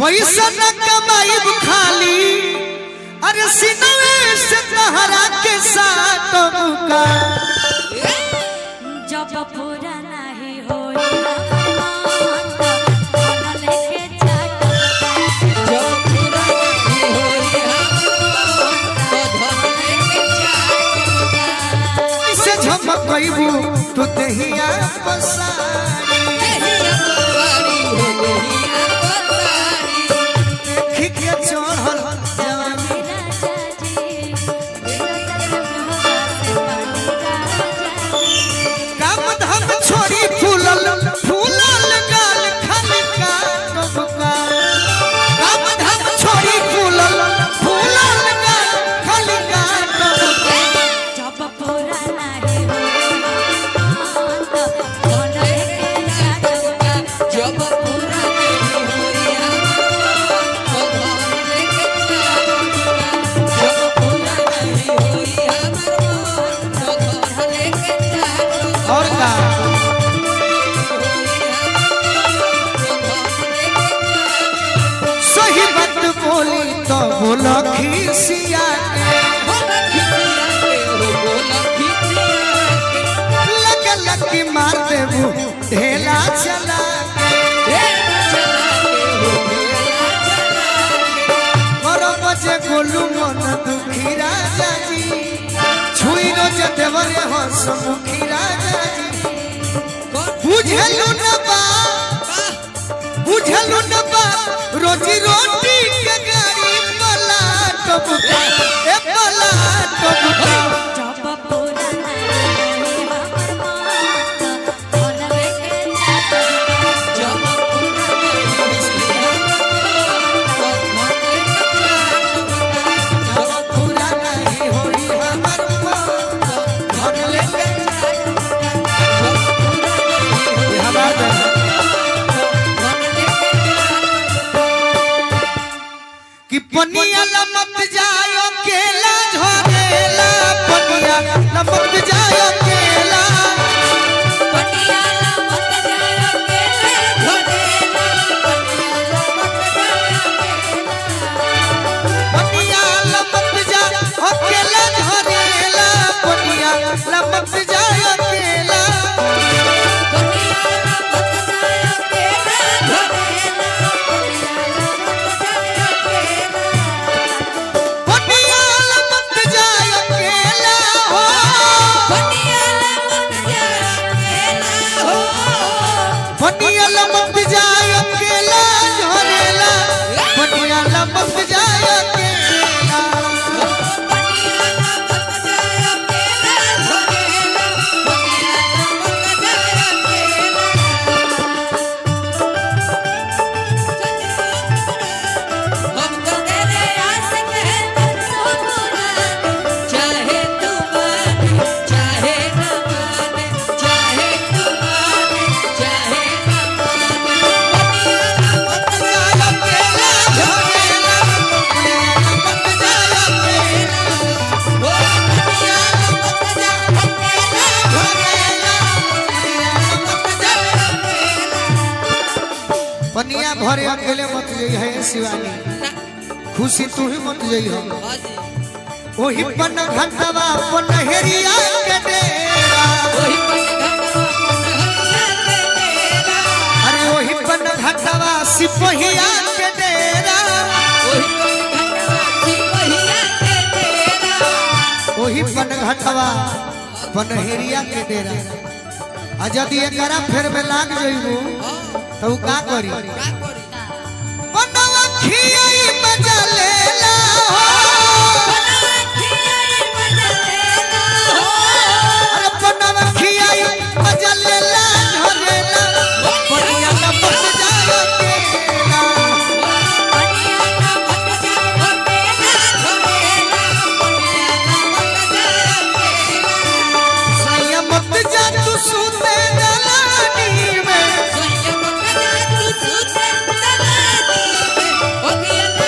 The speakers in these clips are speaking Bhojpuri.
पैसा न कमाई खाली अरे सिनवे से तहरा के साथ मुका जब पूरा नहीं हो झमकबू तू दहिया पसारी देख के चढ़ल जवानी काम धाम छोड़ी फूलल फूलल गाल खाली का काम धाम छोड़ी फूलल फूलल गाल खाली का जब पूरा सही बात बोली तो बोला खिसिया लग लग मार देबू ढेला चला बजे गोलू मन दुखी राजा जी छुई रोज देवरे हंस मुखी राजा जी बुझलू न बा रोजी रोटी के गाड़ी पलाट बुका ए पलाट बुका जब पूरा नहीं होई हमर घर लेके कि पनिया लमत जायो केला झरेला पनिया लमत जायो केला पटिया लमत जायो केला झरेला पनिया लमत जायो केला झरेला पनिया लमत जायो केला पनिया लमत जायो केला झरेला पनिया लमत जायो केला पनिया भरे अकेले मत जई है शिवानी खुशी तू ही मत जई हो ओही पन घंटवा पनहरिया के डेरा अरे ओही पन घंटवा सिपहिया के डेरा ओही पन घंटवा पनहरिया के डेरा आ यदि एकरा फेर में लाग जइबू तो का करी बनवा खियाई मजा लेला हो अरे बनवा खियाई मजा लेला झरेला पनिया लमत जायो केला सैया मत जा तू सूते दलानी में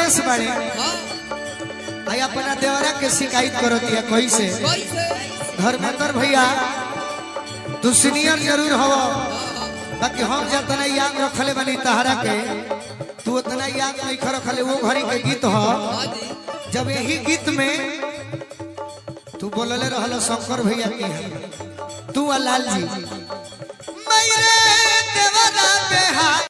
रमेश बड़े आई अपना देवरा के शिकायत करो दिया कोई से धर्मेंद्र भैया तू सीनियर जरूर हो बाकी हम जितना याद रखले बनी तहरा के तू उतना याद नहीं रखले वो घड़ी के गीत हो जब यही गीत में तू बोलले रहलो शंकर भैया की तू आ लाल जी